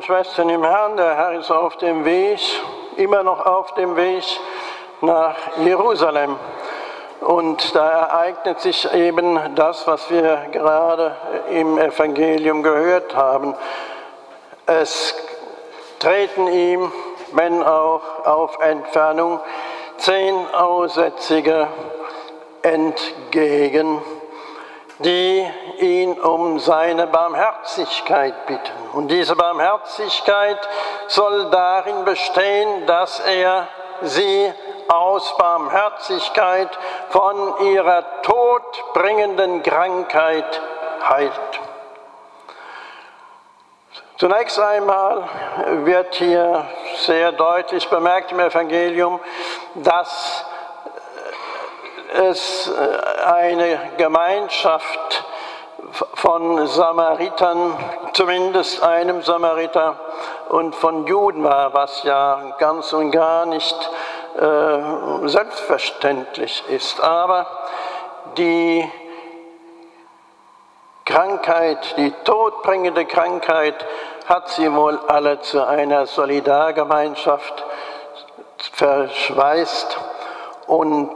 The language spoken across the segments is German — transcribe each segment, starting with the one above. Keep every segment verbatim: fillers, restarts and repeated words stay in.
und Schwestern im Herrn, der Herr ist auf dem Weg, immer noch auf dem Weg nach Jerusalem. Und da ereignet sich eben das, was wir gerade im Evangelium gehört haben. Es treten ihm, wenn auch auf Entfernung, zehn Aussätzige entgegen, die ihn um seine Barmherzigkeit bitten. Und diese Barmherzigkeit soll darin bestehen, dass er sie aus Barmherzigkeit von ihrer todbringenden Krankheit heilt. Zunächst einmal wird hier sehr deutlich bemerkt im Evangelium, dass es eine Gemeinschaft von Samaritern, zumindest einem Samariter und von Juden war, was ja ganz und gar nicht äh, selbstverständlich ist. Aber die Krankheit, die todbringende Krankheit, hat sie wohl alle zu einer Solidargemeinschaft verschweißt und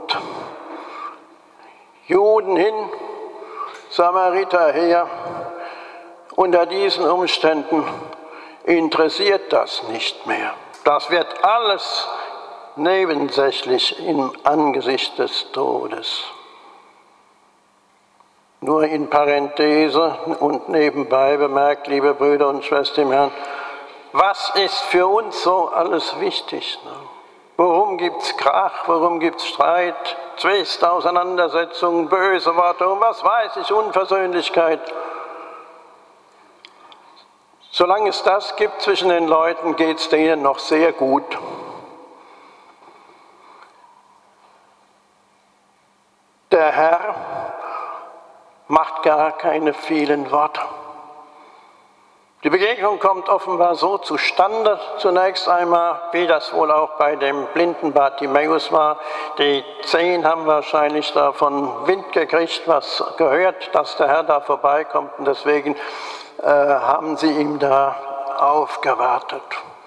Juden hin, Samariter her. Unter diesen Umständen interessiert das nicht mehr. Das wird alles nebensächlich im Angesicht des Todes. Nur in Parenthese und nebenbei bemerkt, liebe Brüder und Schwestern im Herrn, was ist für uns so alles wichtig? Ne? Worum gibt es Krach, worum gibt es Streit, Zwist, Auseinandersetzungen, böse Worte und was weiß ich, Unversöhnlichkeit? Solange es das gibt zwischen den Leuten, geht es denen noch sehr gut. Der Herr macht gar keine vielen Worte. Die Begegnung kommt offenbar so zustande, zunächst einmal, wie das wohl auch bei dem blinden Bartimäus war. Die Zehn haben wahrscheinlich davon Wind gekriegt, was gehört, dass der Herr da vorbeikommt, und deswegen äh, haben sie ihm da aufgewartet.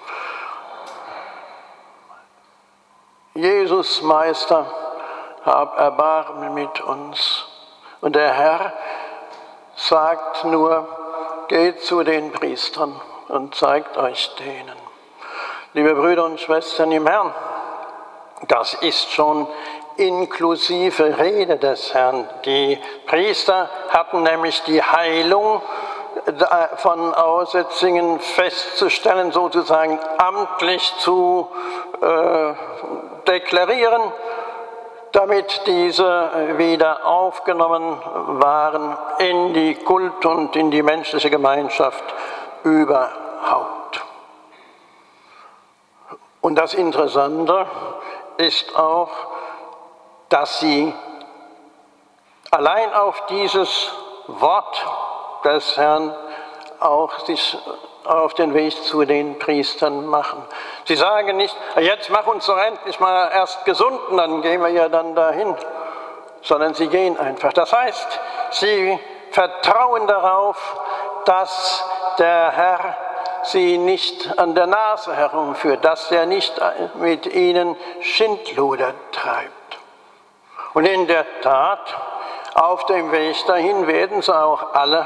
Jesus, Meister, hab Erbarmen mit uns. Und der Herr sagt nur, geht zu den Priestern und zeigt euch denen. Liebe Brüder und Schwestern im Herrn, das ist schon inklusive Rede des Herrn. Die Priester hatten nämlich die Heilung von Aussätzigen festzustellen, sozusagen amtlich zu äh, deklarieren, damit diese wieder aufgenommen waren in die Kult- und in die menschliche Gemeinschaft überhaupt. Und das Interessante ist auch, dass sie allein auf dieses Wort des Herrn auch sich auf den Weg zu den Priestern machen. Sie sagen nicht, jetzt mach uns doch endlich mal erst gesund, und dann gehen wir ja dann dahin, sondern sie gehen einfach. Das heißt, sie vertrauen darauf, dass der Herr sie nicht an der Nase herumführt, dass er nicht mit ihnen Schindluder treibt. Und in der Tat, auf dem Weg dahin werden sie auch alle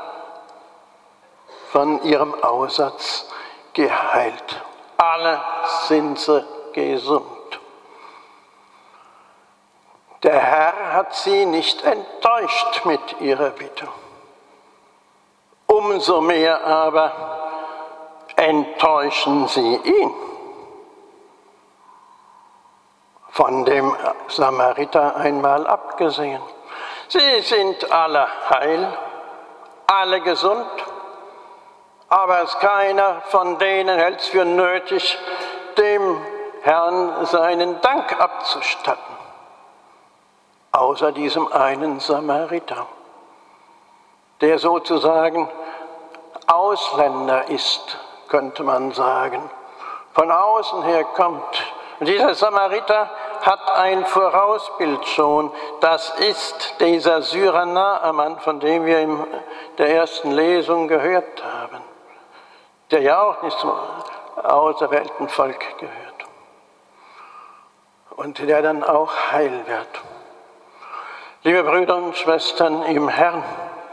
von ihrem Aussatz geheilt. Alle sind sie gesund. Der Herr hat sie nicht enttäuscht mit ihrer Bitte. Umso mehr aber enttäuschen sie ihn. Von dem Samariter einmal abgesehen. Sie sind alle heil, alle gesund, aber es keiner von denen hält es für nötig, dem Herrn seinen Dank abzustatten, außer diesem einen Samariter, der sozusagen Ausländer ist, könnte man sagen, von außen her kommt. Und dieser Samariter hat ein Vorausbild schon, das ist dieser Syrer Naaman, von dem wir in der ersten Lesung gehört haben. der ja auch nicht zum auserwählten Volk gehört und der dann auch heil wird. Liebe Brüder und Schwestern im Herrn,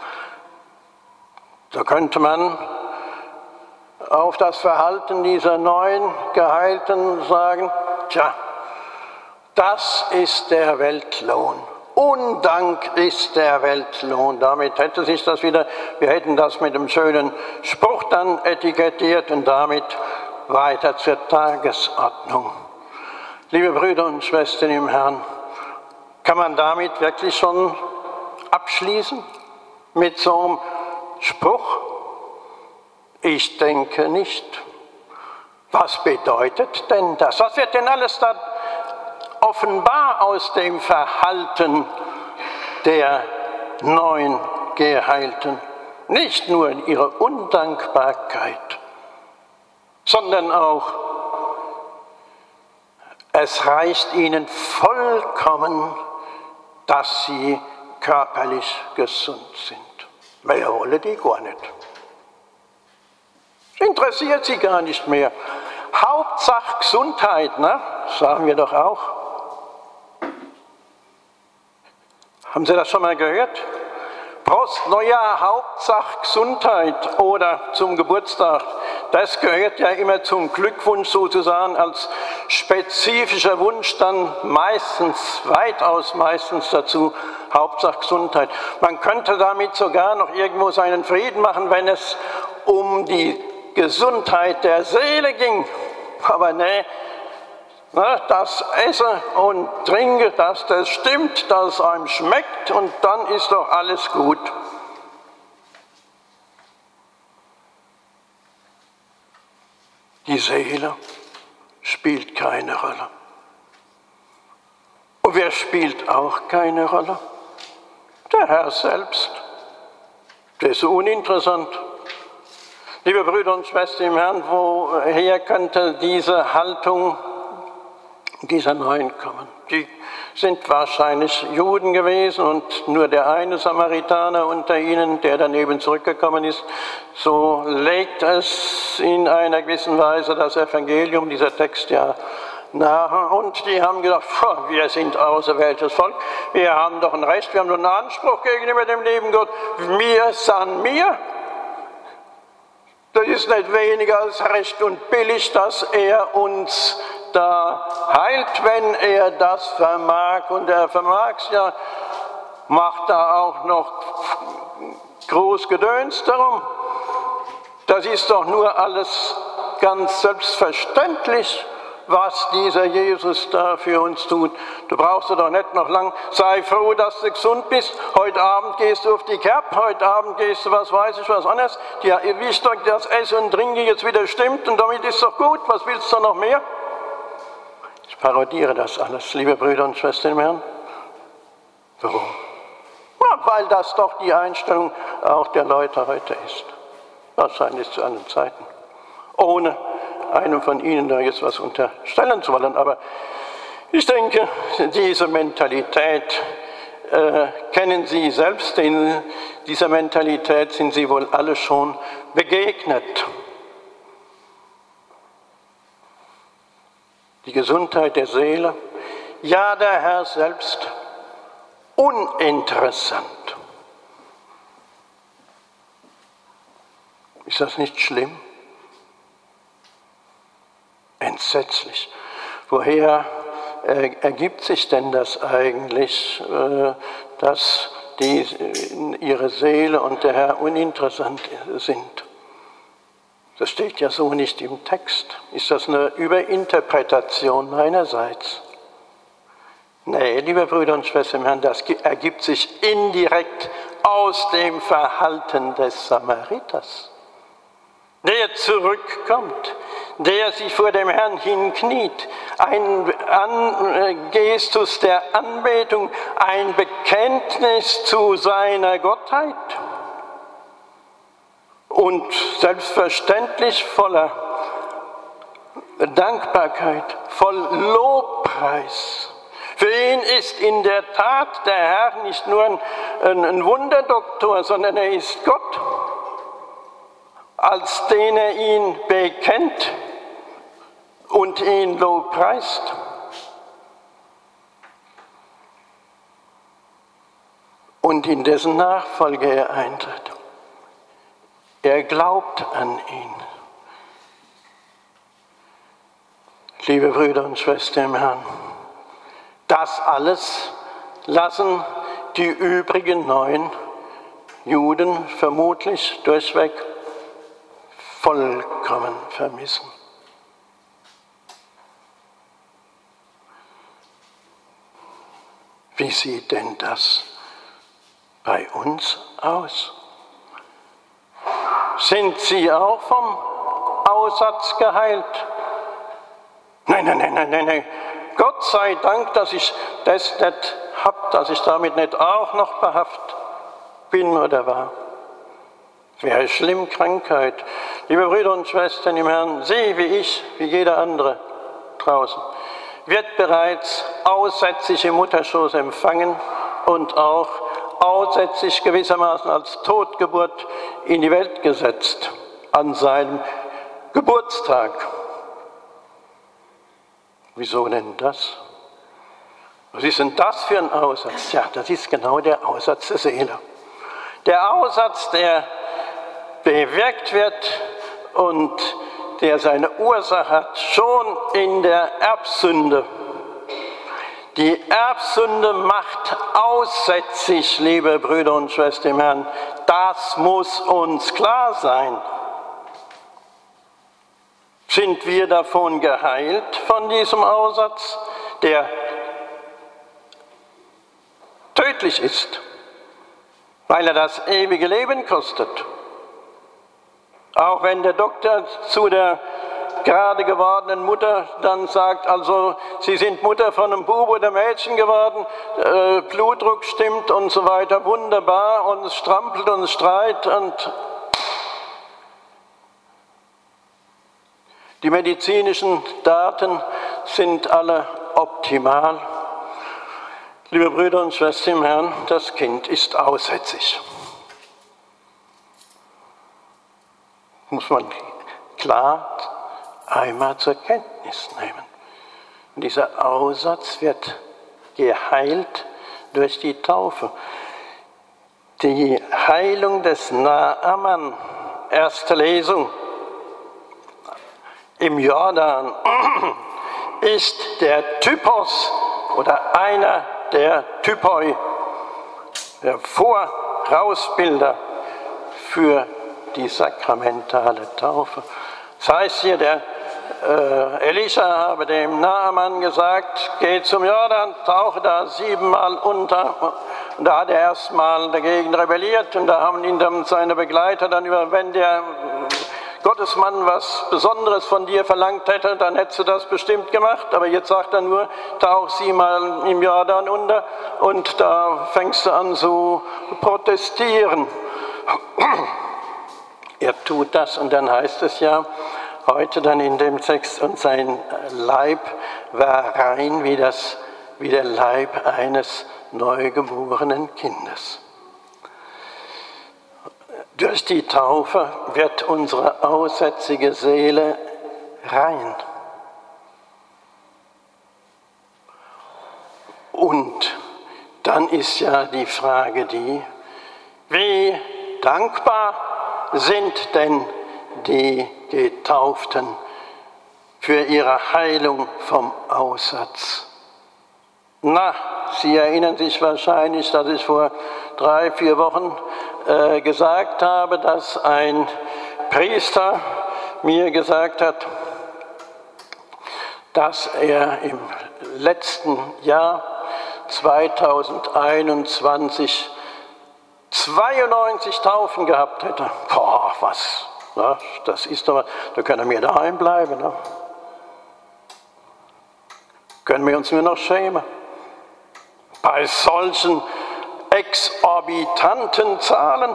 so könnte man auf das Verhalten dieser neuen Geheilten sagen, tja, das ist der Weltlohn. Undank ist der Weltlohn. Damit hätte sich das wieder, wir hätten das mit einem schönen Spruch dann etikettiert und damit weiter zur Tagesordnung. Liebe Brüder und Schwestern im Herrn, kann man damit wirklich schon abschließen mit so einem Spruch? Ich denke nicht. Was bedeutet denn das? Was wird denn alles da offenbar aus dem Verhalten der neuen Geheilten? Nicht nur ihre Undankbarkeit, sondern auch, es reicht ihnen vollkommen, dass sie körperlich gesund sind. Mehr wollen die gar nicht. Interessiert sie gar nicht mehr. Hauptsache Gesundheit, ne? Sagen wir doch auch. Haben Sie das schon mal gehört? Prost, Neujahr, Hauptsache Gesundheit oder zum Geburtstag. Das gehört ja immer zum Glückwunsch sozusagen als spezifischer Wunsch dann meistens, weitaus meistens dazu, Hauptsache Gesundheit. Man könnte damit sogar noch irgendwo seinen Frieden machen, wenn es um die Gesundheit der Seele ging. Aber nee, das Essen und Trinken, dass das stimmt, dass es einem schmeckt und dann ist doch alles gut. Die Seele spielt keine Rolle. Und wer spielt auch keine Rolle? Der Herr selbst. Der ist so uninteressant. Liebe Brüder und Schwestern im Herrn, woher könnte diese Haltung dieser Neuen kommen? Die sind wahrscheinlich Juden gewesen und nur der eine Samaritaner unter ihnen, der daneben zurückgekommen ist. So legt es in einer gewissen Weise das Evangelium, dieser Text ja nahe. Und die haben gedacht, wir sind auserwähltes Volk, wir haben doch ein Recht, wir haben doch einen Anspruch gegenüber dem lieben Gott. Wir sind mir. Das ist nicht weniger als recht und billig, dass er uns da heilt, wenn er das vermag. Und er vermag es ja, macht da auch noch groß Gedöns darum. Das ist doch nur alles ganz selbstverständlich, was dieser Jesus da für uns tut. Du brauchst doch nicht noch lang, sei froh, dass du gesund bist. Heute Abend gehst du auf die Kerb, heute Abend gehst du, was weiß ich, was anderes. Ja, ihr wisst doch, dass Essen und Trinken jetzt wieder stimmt und damit ist doch gut. Was willst du noch mehr? Ich parodiere das alles, liebe Brüder und Schwestern im Herrn. Warum? Ja, weil das doch die Einstellung auch der Leute heute ist. Wahrscheinlich zu anderen Zeiten. Ohne einem von Ihnen da jetzt was unterstellen zu wollen. Aber ich denke, diese Mentalität äh, kennen Sie selbst, denn dieser Mentalität sind Sie wohl alle schon begegnet. Die Gesundheit der Seele, ja, der Herr selbst, uninteressant. Ist das nicht schlimm? Entsetzlich. Woher äh, ergibt sich denn das eigentlich, äh, dass die, ihre Seele und der Herr uninteressant sind? Das steht ja so nicht im Text. Ist das eine Überinterpretation meinerseits? Nee, liebe Brüder und Schwestern im Herrn, das ergibt sich indirekt aus dem Verhalten des Samariters, der zurückkommt, der sich vor dem Herrn hinkniet, ein An- Gestus der Anbetung, ein Bekenntnis zu seiner Gottheit und selbstverständlich voller Dankbarkeit, voll Lobpreis. Für ihn ist in der Tat der Herr nicht nur ein, ein Wunderdoktor, sondern er ist Gott. als den er ihn bekennt und ihn lobpreist. Und in dessen Nachfolge er eintritt. Er glaubt an ihn. Liebe Brüder und Schwestern im Herrn, das alles lassen die übrigen neun Juden vermutlich durchweg vollkommen vermissen. Wie sieht denn das bei uns aus? Sind Sie auch vom Aussatz geheilt? Nein, nein, nein, nein, nein, nein. Gott sei Dank, dass ich das nicht habe, dass ich damit nicht auch noch behaftet bin oder war. Es wäre schlimm, Krankheit. Liebe Brüder und Schwestern im Herrn, Sie wie ich, wie jeder andere draußen, wird bereits aussätzlich im Mutterschoß empfangen und auch aussätzlich gewissermaßen als Totgeburt in die Welt gesetzt an seinem Geburtstag. Wieso denn das? Was ist denn das für ein Aussatz? Ja, das ist genau der Aussatz der Seele. Der Aussatz, der bewirkt wird und der seine Ursache hat, schon in der Erbsünde. Die Erbsünde macht aussätzig, liebe Brüder und Schwestern im Herrn. Das muss uns klar sein. Sind wir davon geheilt, von diesem Aussatz, der tödlich ist, weil er das ewige Leben kostet? Auch wenn der Doktor zu der gerade gewordenen Mutter dann sagt, also Sie sind Mutter von einem Bub oder Mädchen geworden, äh, Blutdruck stimmt und so weiter, wunderbar, und es strampelt und es streit und die medizinischen Daten sind alle optimal. Liebe Brüder und Schwestern im Herrn, das Kind ist aussätzig. Muss man klar einmal zur Kenntnis nehmen. Und dieser Aussatz wird geheilt durch die Taufe. Die Heilung des Naaman, erste Lesung im Jordan, ist der Typos oder einer der Typoi, der Vorausbilder für die sakramentale Taufe. Das heißt hier, der äh, Elisha habe dem Naaman gesagt, geh zum Jordan, tauche da siebenmal unter. Und da hat er erstmal dagegen rebelliert und da haben ihn dann seine Begleiter dann über, wenn der Gottesmann was Besonderes von dir verlangt hätte, dann hättest du das bestimmt gemacht. Aber jetzt sagt er nur, tauch siebenmal im Jordan unter und da fängst du an zu protestieren. Er tut das und dann heißt es ja heute dann in dem Text, und sein Leib war rein wie, das, wie der Leib eines neugeborenen Kindes. Durch die Taufe wird unsere aussätzige Seele rein. Und dann ist ja die Frage die, wie dankbar sind denn die Getauften für ihre Heilung vom Aussatz? Na, Sie erinnern sich wahrscheinlich, dass ich vor drei, vier Wochen äh, gesagt habe, dass ein Priester mir gesagt hat, dass er im letzten Jahr zweitausendeinundzwanzig zweiundneunzig Taufen gehabt hätte. Boah, was? Ja, das ist doch, da können wir daheim bleiben. Ne? Können wir uns nur noch schämen. Bei solchen exorbitanten Zahlen.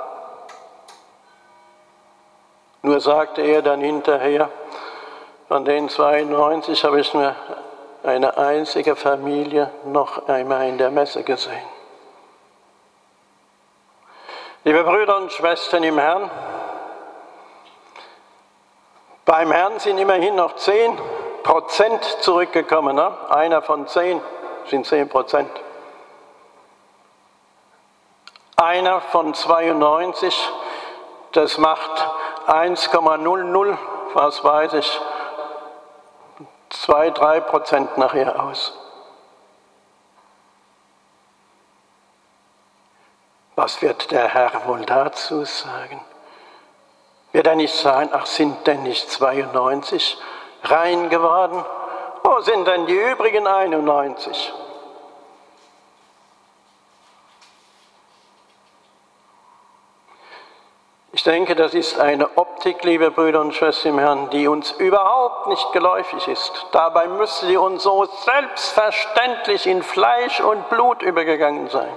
Nur sagte er dann hinterher, von den zweiundneunzig habe ich nur eine einzige Familie noch einmal in der Messe gesehen. Liebe Brüder und Schwestern im Herrn, Beim Herrn sind immerhin noch zehn Prozent zurückgekommen. Ne? Einer von zehn sind zehn Prozent. Einer von zweiundneunzig, das macht eins Komma null null, was weiß ich, zwei, drei Prozent nachher aus. Was wird der Herr wohl dazu sagen? Wird er nicht sagen, ach, sind denn nicht zweiundneunzig rein geworden? Wo sind denn die übrigen einundneunzig? Ich denke, das ist eine Optik, liebe Brüder und Schwestern im Herrn, die uns überhaupt nicht geläufig ist. Dabei müsste sie uns so selbstverständlich in Fleisch und Blut übergegangen sein.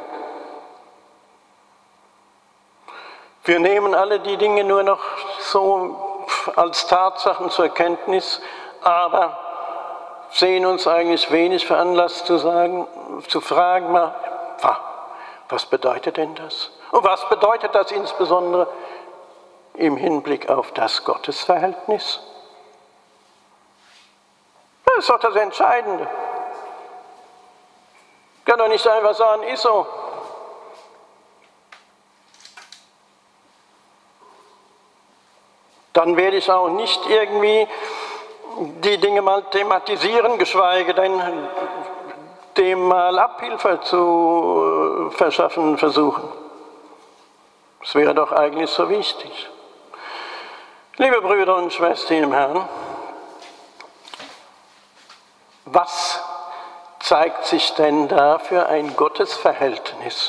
Wir nehmen alle die Dinge nur noch so als Tatsachen zur Kenntnis, aber sehen uns eigentlich wenig veranlasst zu sagen, zu fragen, was bedeutet denn das? Und was bedeutet das insbesondere im Hinblick auf das Gottesverhältnis? Das ist doch das Entscheidende. Ich kann doch nicht einfach sagen, ist so. Dann werde ich auch nicht irgendwie die Dinge mal thematisieren, geschweige denn dem mal Abhilfe zu verschaffen versuchen. Das wäre doch eigentlich so wichtig. Liebe Brüder und Schwestern im Herrn, was zeigt sich denn da für ein Gottesverhältnis?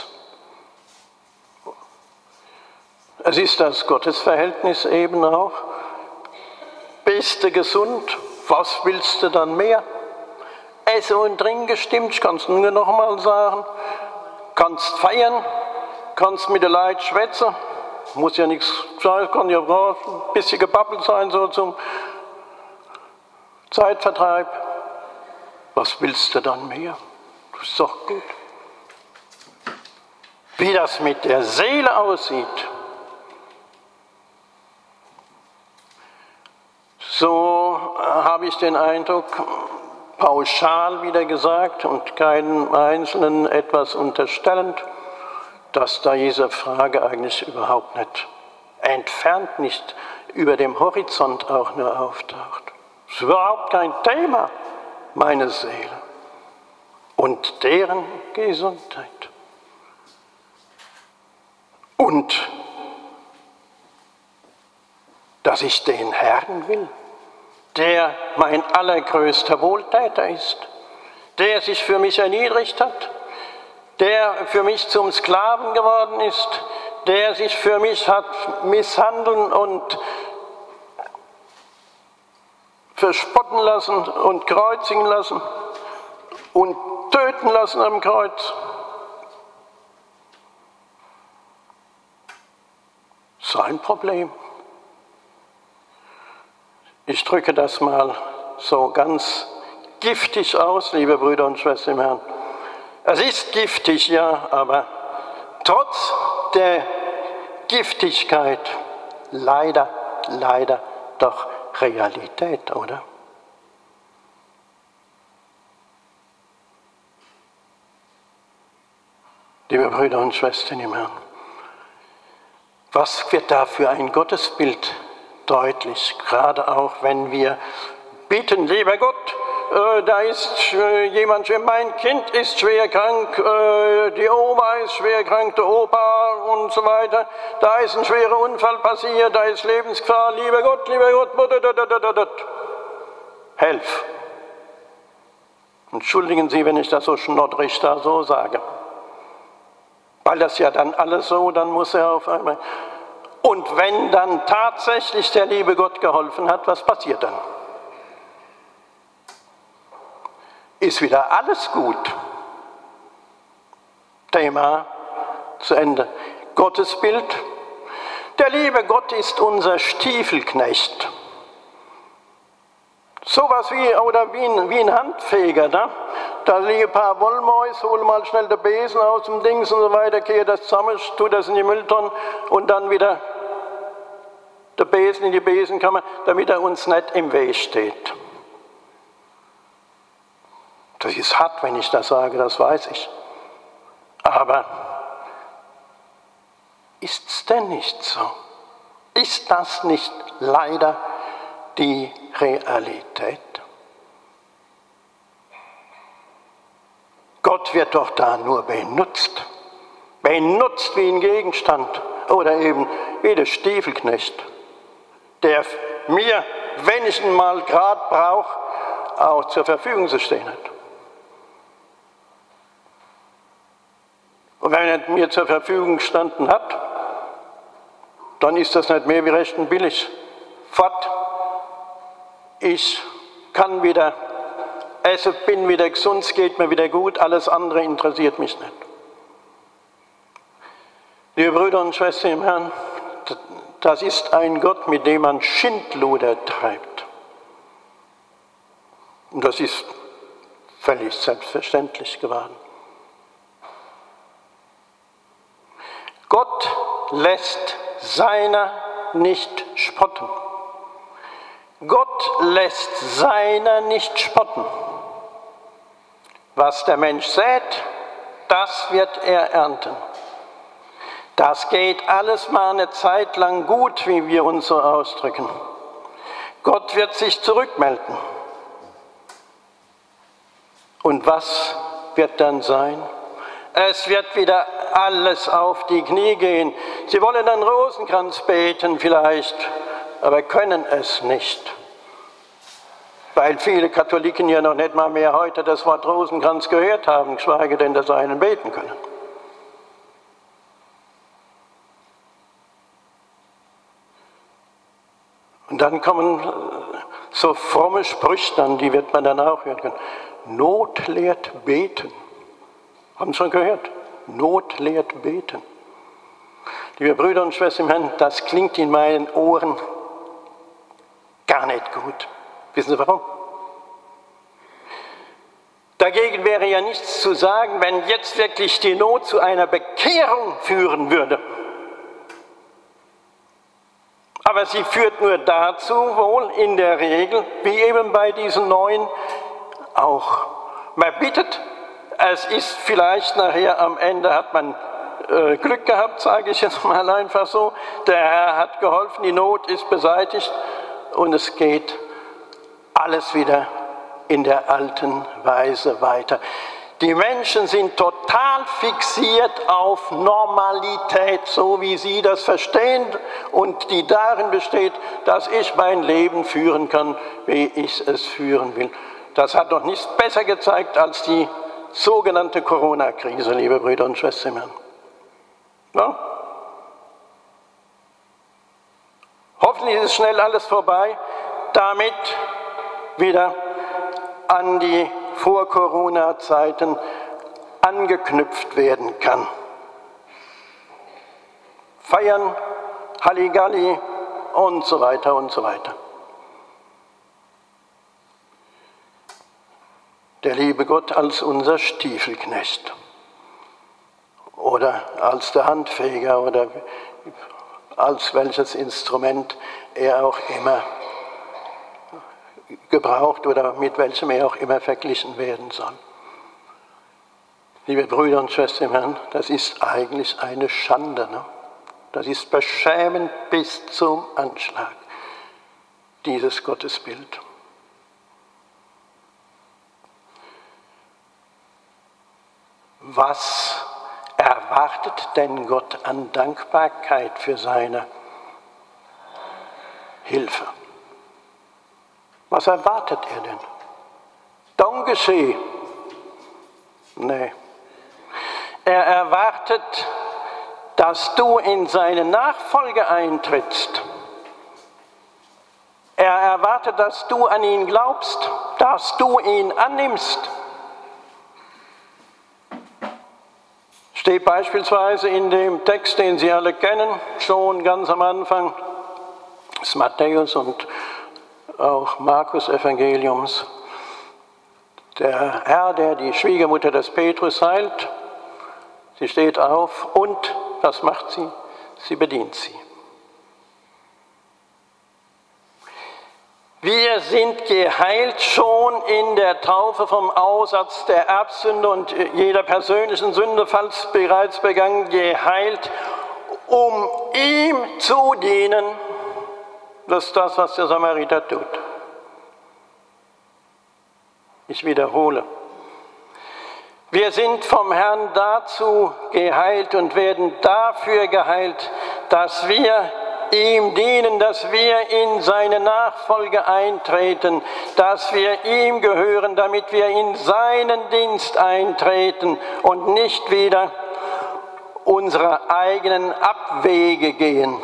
Es ist das Gottesverhältnis eben auch. Bist du gesund? Was willst du dann mehr? Esse und trinken gestimmt, kannst du nur noch mal sagen. Kannst feiern, kannst mit den Leuten schwätzen. Muss ja nichts sein, kann ja ein bisschen gebabbelt sein, so zum Zeitvertreib. Was willst du dann mehr? Das ist doch gut. Wie das mit der Seele aussieht, so habe ich den Eindruck, pauschal wieder gesagt und keinem Einzelnen etwas unterstellend, dass da diese Frage eigentlich überhaupt nicht, entfernt nicht über dem Horizont auch nur auftaucht. Es ist überhaupt kein Thema, meine Seele und deren Gesundheit. Und dass ich den Herrn will, der mein allergrößter Wohltäter ist, der sich für mich erniedrigt hat, der für mich zum Sklaven geworden ist, der sich für mich hat misshandeln und verspotten lassen und kreuzigen lassen und töten lassen am Kreuz. Sein Problem. Ich drücke das mal so ganz giftig aus, liebe Brüder und Schwestern im Herrn. Es ist giftig, ja, aber trotz der Giftigkeit leider, leider doch Realität, oder? Liebe Brüder und Schwestern im Herrn, was wird da für ein Gottesbild deutlich, gerade auch wenn wir bitten, lieber Gott, äh, da ist äh, jemand, mein Kind ist schwer krank, äh, die Oma ist schwer krank, der Opa und so weiter, da ist ein schwerer Unfall passiert, da ist Lebensgefahr, lieber Gott, lieber Gott, helf. Entschuldigen Sie, wenn ich das so schnoddrig da so sage. Weil das ja dann alles so, dann muss er auf einmal. Und wenn dann tatsächlich der liebe Gott geholfen hat, was passiert dann? Ist wieder alles gut. Thema zu Ende. Gottesbild. Der liebe Gott ist unser Stiefelknecht. Sowas wie, oder wie ein, wie ein Handfeger, ne? Da liegen ein paar Wollmäuse, hol mal schnell den Besen aus dem Dings und so weiter, kehre das zusammen, tu das in die Mülltonne und dann wieder der Besen in die Besenkammer, damit er uns nicht im Weg steht. Das ist hart, wenn ich das sage, das weiß ich. Aber ist es denn nicht so? Ist das nicht leider die Realität? Gott wird doch da nur benutzt. Benutzt wie ein Gegenstand oder eben wie der Stiefelknecht, der mir, wenn ich ihn mal gerade brauche, auch zur Verfügung zu stehen hat. Und wenn er mir zur Verfügung gestanden hat, dann ist das nicht mehr wie recht und billig. Fort, ich kann wieder essen, bin wieder gesund, es geht mir wieder gut, alles andere interessiert mich nicht. Liebe Brüder und Schwestern im Herrn, das ist ein Gott, mit dem man Schindluder treibt. Und das ist völlig selbstverständlich geworden. Gott lässt seiner nicht spotten. Gott lässt seiner nicht spotten. Was der Mensch sät, das wird er ernten. Das geht alles mal eine Zeit lang gut, wie wir uns so ausdrücken. Gott wird sich zurückmelden. Und was wird dann sein? Es wird wieder alles auf die Knie gehen. Sie wollen einen Rosenkranz beten vielleicht, aber können es nicht. Weil viele Katholiken ja noch nicht mal mehr heute das Wort Rosenkranz gehört haben, geschweige denn, dass sie einen beten können. Und dann kommen so fromme Sprüche, an die wird man dann auch hören können. Not lehrt beten. Haben Sie schon gehört? Not lehrt beten. Liebe Brüder und Schwestern im Herrn, das klingt in meinen Ohren gar nicht gut. Wissen Sie warum? Dagegen wäre ja nichts zu sagen, wenn jetzt wirklich die Not zu einer Bekehrung führen würde. Aber sie führt nur dazu, wohl in der Regel, wie eben bei diesen Neuen auch. Man bittet, es ist vielleicht nachher am Ende, hat man äh, Glück gehabt, sage ich jetzt mal einfach so. Der Herr hat geholfen, die Not ist beseitigt und es geht alles wieder in der alten Weise weiter. Die Menschen sind total fixiert auf Normalität, so wie sie das verstehen und die darin besteht, dass ich mein Leben führen kann, wie ich es führen will. Das hat doch nichts besser gezeigt als die sogenannte Corona-Krise, liebe Brüder und Schwestern. Ja? Hoffentlich ist schnell alles vorbei, damit wieder an die Vor-Corona-Zeiten angeknüpft werden kann. Feiern, Halligalli und so weiter und so weiter. Der liebe Gott als unser Stiefelknecht oder als der Handfeger oder als welches Instrument er auch immer gebraucht oder mit welchem er auch immer verglichen werden soll. Liebe Brüder und Schwestern im Herrn, das ist eigentlich eine Schande. Ne? Das ist beschämend bis zum Anschlag, dieses Gottesbild. Was erwartet denn Gott an Dankbarkeit für seine Hilfe? Was erwartet er denn? Dankeschön. Nee. Er erwartet, dass du in seine Nachfolge eintrittst. Er erwartet, dass du an ihn glaubst, dass du ihn annimmst. Steht beispielsweise in dem Text, den Sie alle kennen, schon ganz am Anfang des Matthäus und auch Markus Evangeliums. Der Herr, der die Schwiegermutter des Petrus heilt, sie steht auf und, was macht sie? Sie bedient sie. Wir sind geheilt schon in der Taufe vom Aussatz der Erbsünde und jeder persönlichen Sünde, falls bereits begangen, geheilt, um ihm zu dienen. Das ist das, was der Samariter tut. Ich wiederhole. Wir sind vom Herrn dazu geheilt und werden dafür geheilt, dass wir ihm dienen, dass wir in seine Nachfolge eintreten, dass wir ihm gehören, damit wir in seinen Dienst eintreten und nicht wieder unsere eigenen Abwege gehen.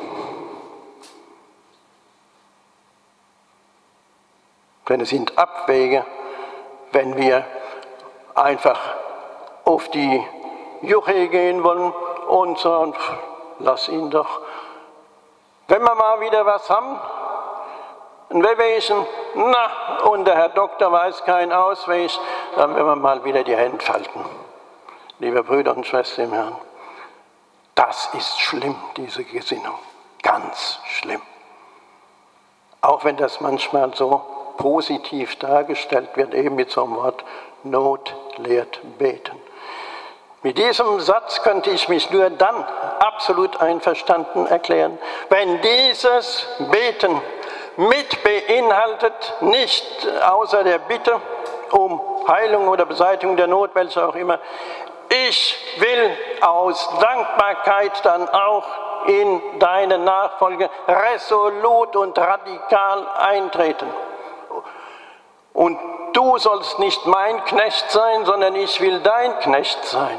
Denn es sind Abwege, wenn wir einfach auf die Juche gehen wollen und sagen, lass ihn doch. Wenn wir mal wieder was haben, ein Wehwehchen, na, und der Herr Doktor weiß keinen Ausweg, dann werden wir mal wieder die Hände falten. Liebe Brüder und Schwestern im Herrn, das ist schlimm, diese Gesinnung, ganz schlimm. Auch wenn das manchmal so positiv dargestellt wird, eben mit so einem Wort, Not lehrt beten. Mit diesem Satz könnte ich mich nur dann absolut einverstanden erklären, wenn dieses Beten mit beinhaltet, nicht außer der Bitte um Heilung oder Beseitigung der Not, welche auch immer, ich will aus Dankbarkeit dann auch in deine Nachfolge resolut und radikal eintreten. Und du sollst nicht mein Knecht sein, sondern ich will dein Knecht sein.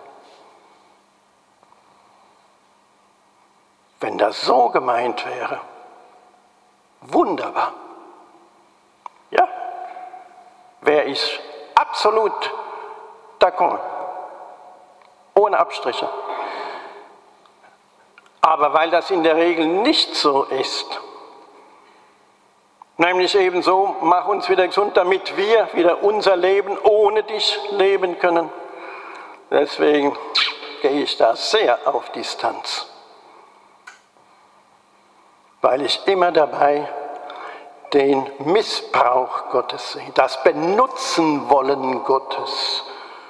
Wenn das so gemeint wäre, wunderbar. Ja, wäre ich absolut d'accord, ohne Abstriche. Aber weil das in der Regel nicht so ist, nämlich eben so, mach uns wieder gesund, damit wir wieder unser Leben ohne dich leben können. Deswegen gehe ich da sehr auf Distanz. Weil ich immer dabei den Missbrauch Gottes sehe, das Benutzen wollen Gottes,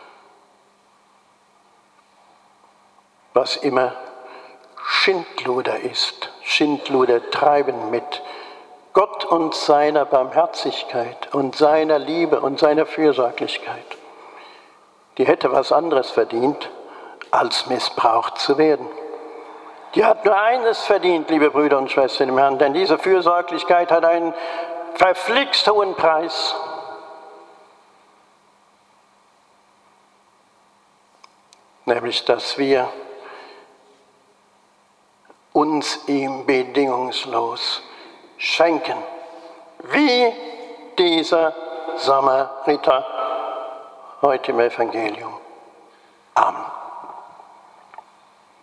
was immer Schindluder ist, Schindluder treiben mit Gott und seiner Barmherzigkeit und seiner Liebe und seiner Fürsorglichkeit. Die hätte was anderes verdient, als missbraucht zu werden. Die hat nur eines verdient, liebe Brüder und Schwestern im Herrn, denn diese Fürsorglichkeit hat einen verflixt hohen Preis. Nämlich, dass wir uns ihm bedingungslos schenken, wie dieser Samariter heute im Evangelium.